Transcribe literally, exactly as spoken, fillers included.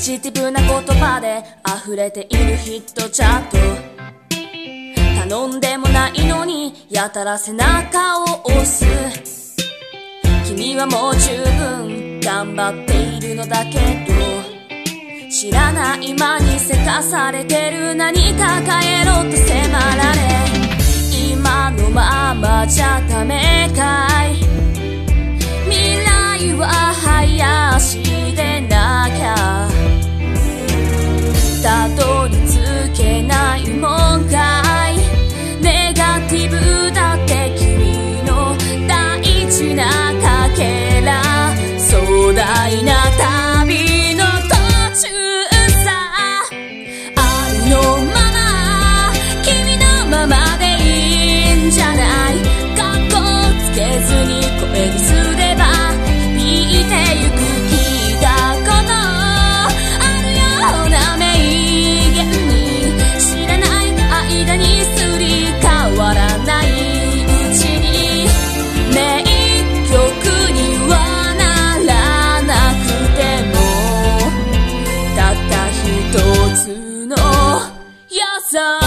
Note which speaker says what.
Speaker 1: ジティブな言葉で溢れているヒットチャート、頼んでもないのにやたら背中を押す。君はもう十分頑張っているのだけど、知らない間にせかされてる何か変えろと迫られ、今のままじゃダメかい、未来は林でなきゃたどり着けないもんかい。ネガティブだって君の大事なかけら、壮大な旅の途中さ、ありのまま君のままでいいんじゃない。かっこつけずに声にすれば響いてゆく聞いたことあるような名言に、知らない間にすり変わらないうちに名曲にはならなくても、たった一つの予想